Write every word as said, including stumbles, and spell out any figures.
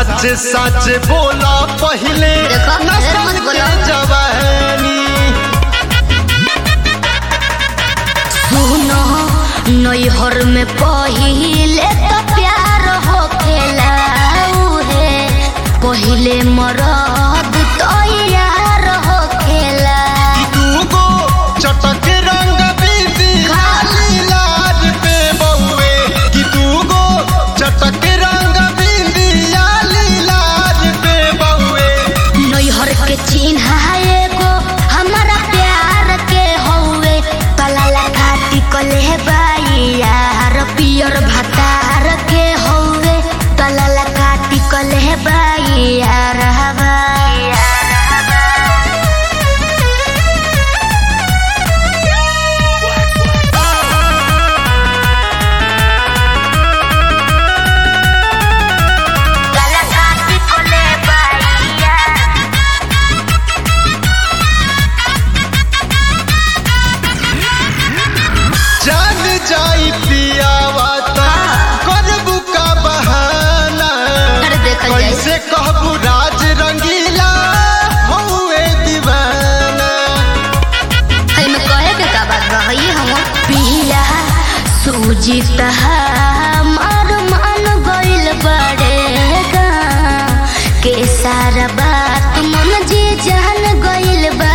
सच सच बोला पहले नस्ल के जवानी सुनो नैहर में पहिले तो प्यार हो खेला है पहिले मरद तो यार हो खेला दूगो चटक रंग बीती खाली लाज पे बउए कि दूगो चटक रंग बीती खाली लाज पे बउए नैहर के चिन्ह एगो हमारा प्यार के हौवे पलाला खाती कले बाई यार पियर भतार के हौवे पलाला खाती कले बाई यार हवा जान जाई पियावा करबू का बहाना कैसे कहबू राज रंगीला हौवे दीवाना में कहे के का बात रही हम पिया सूजी मार मान गइल बड़ेगा के सारा बात मन जी जान गइल बा